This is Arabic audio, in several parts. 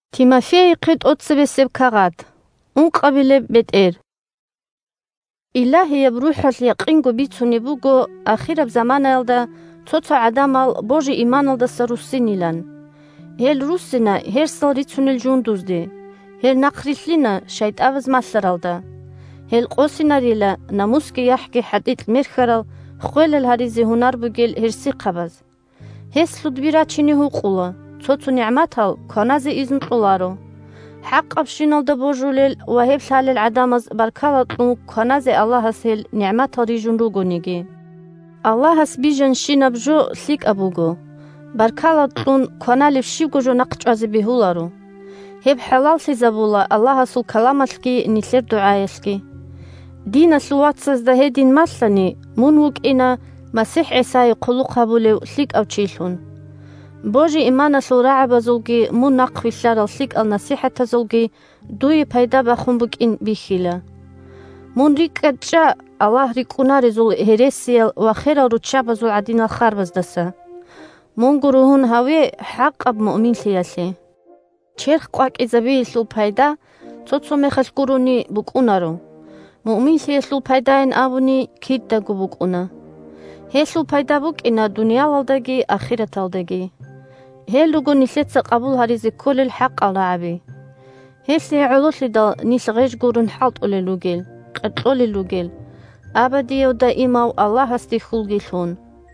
Тимофей қит отсебесеб кагад. Унқабилеб бетер. Илахи ябрухал яқинго бицуни буго ахираб заманалда цоцо адамал Божи иманалдаса руссинилан. Хел руссина херсал рицунил жундузди. Хел нақриллина шайтаваз масларалда. Хел қосинарила намуски яхки хадит мерхарал хуэлэл харизи хунар бугел херси қабаз. Хес лудбирачини хуқула. цоцо ниъматал конази измтуларо. حق بشينال دبوجولل وهب سال العدامز بركالتنو كنازي الله هسيل نعمة ريجون روغونيجي. الله هس بيجن شينابجو سيك أبوغو. بركالتنو كنالف شيوغو نقج أزبيهولارو. هب حلال سيزابولا الله هسول كلامتلكي نسير دعايسكي. دين سلواتسز ده دين مسلني منوك إنا مسيح عيسى قلو قبولو سيك أو تشيلون. بوجي إيمانا سورة بزوجي مو نقوي سارة سيك النصيحة زوجي دوي بايدا بخنبك إن بيخيلا. مون ريك أدشا الله ريكونا رزول هيرسيال وخيرا روتشا بزول عدين الخاربز دسا. مون قروهن هاوي حق أب مؤمن سياسي. چرخ قواك إزابي سلو بايدا توتسو مخش قروني بكونا رو. مؤمن سياسلو بايدا إن أبوني كيد داقو بكونا. هيسلو بايدا بك إنا دنيا والداقي آخرة والداقي. هل لغو نسيت قبول هاريزي كل الحق على عبي. هسي علوش لدى نيس غيش قرون حالت أولي لوغيل قتلولي لوغيل أبدي ودائما والله هستي خلقيلون.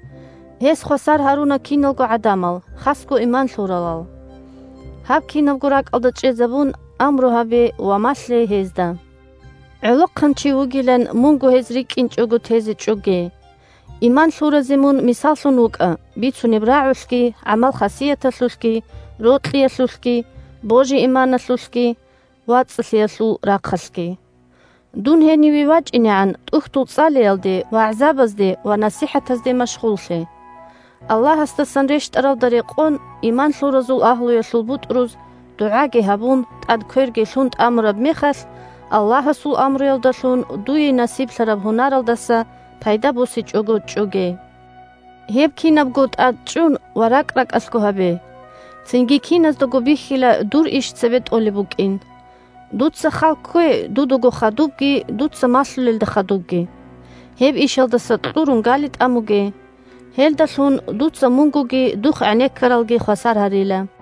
هس خسار هارونا كينلغو عدامل خاسكو إيمان سورالال. هاب كينلغو راك ألدت جزبون أمرو هابي وماسلي هزدا. علوق خنچي وغيلن مونغو هزريك إنچ أغو تهزي چوغي. إيمان سورة زمون مثال سنوك بيتسو نبراعوسكي عمل خاصية سلوسكي روتلية سلوسكي بوجي إيمان سلوسكي واتسلية سلو راقسكي دون هني ويواج إني عن تختو تصاليال دي وعزابز دي ونصيحة دي مشغولسي الله استسان ريشت أرال دريقون إيمان سورة زول أهلو يسول بوتروز دعاقي هابون تاد كويرجي سونت أمر بميخس الله سول أمر يلدسون دوي نصيب سرب هنار الدسا پایدا بوسی چوگو چوگه. هب کیناب گود ادچون ورق رق اسکو هبه. سنگی کین از دو بیخیلا دور ایش سبت اولی بوکین. دود سخال کوی دودو خدوگی دود سماسلل دخدوگی. هب ایشال دست دورون گالیت اموگه. هل دسون دود سمونگوگی دوخ عنی کرالگی خسار هریلا.